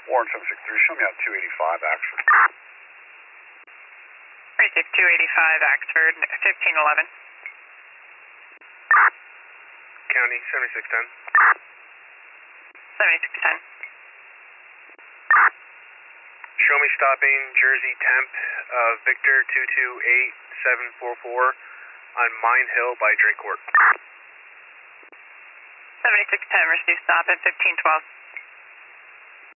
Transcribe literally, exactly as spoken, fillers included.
Warren seven six three, show me on two eighty-five, Axford. Precinct two eighty-five, Axford, fifteen eleven. County seventy-six ten. seventy-six ten. Show me stopping Jersey Temp, uh, Victor two two eight seven four four on Mine Hill by Drake Court. seventy-six ten, receive stop at fifteen twelve.